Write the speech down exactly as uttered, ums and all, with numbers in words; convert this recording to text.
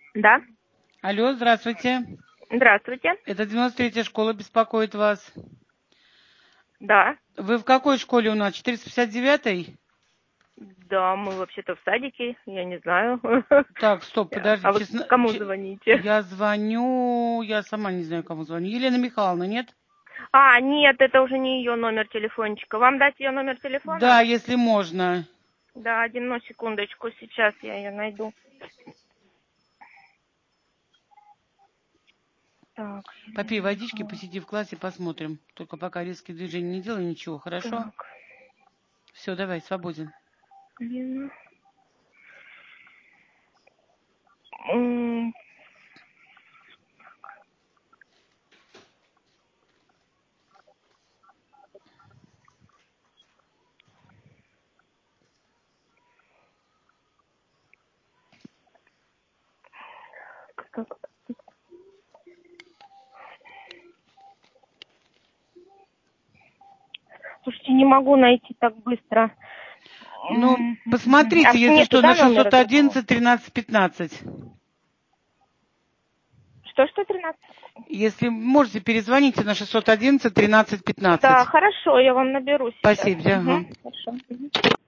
Да. Алло, здравствуйте. Здравствуйте. Это девяносто третья школа беспокоит вас. Да. Вы в какой школе у нас? четыреста пятьдесят девятой? Да, мы вообще-то в садике, я не знаю. Так, стоп, А подожди. вы Честно, кому че- звоните? я звоню, я сама не знаю, кому звоню. Елена Михайловна, нет? А, нет, это уже не ее номер телефончика. Вам дать ее номер телефона? Да, если можно. Да, одну секундочку, сейчас я ее найду. Так, Попей Елена водички, Михайловна. посиди в классе, посмотрим. Только пока резкие движения не делай, ничего, хорошо? Так, Все, давай, свободен. Лена. М, как- Слушайте, не могу найти так быстро. Ну, М, А посмотрите, если нету, что, да, на номера шестьсот другого? одиннадцать тринадцать пятнадцать. Что, что, тринадцать? Если можете, перезвоните на шестьсот одиннадцать тринадцать Да, пятнадцать. хорошо, я вам наберу сейчас. Спасибо, ага. Угу, хорошо. Мгм.